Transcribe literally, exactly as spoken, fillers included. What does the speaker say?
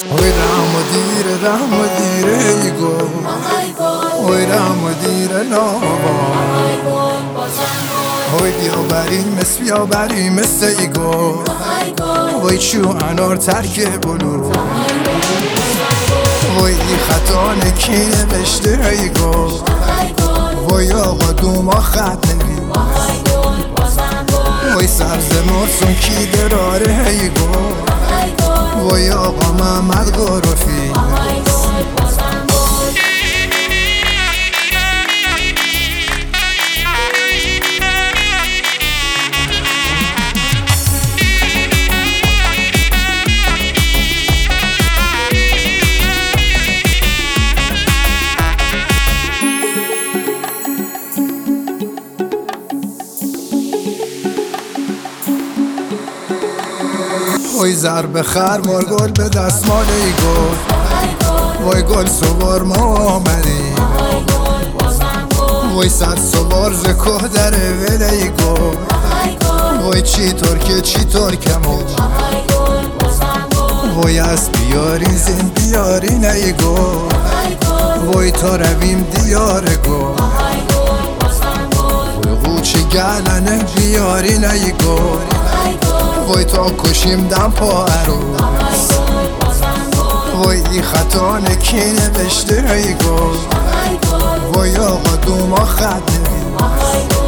وای رحم و دیره رحم و دیره ای گل وای رحم و دیره نابا وای بیا بریم مثل بیا بریم مثل ای گل وای چو انار ترک بلو وای ای خطا نکی نوشته ای گل وای آقا دوما خط نمی وای سبز مرسون کی دراره ای گل وای آقا محمد قرفی وای ضرب خر مار گل به دستمال ای گل وای گل سوار ما آمدیم وای صد سوار ز که در ول ای گل وای چی ترکه چی ترکمو وای از بیارین زین بیارین ای گل وای تا رویم دیار گل وای قوچی گلنه بیارین ای گل وای تا کشیم دم پا عروس وای ای خطا نکی نوشته ای گل وای آقا دوما خط نمی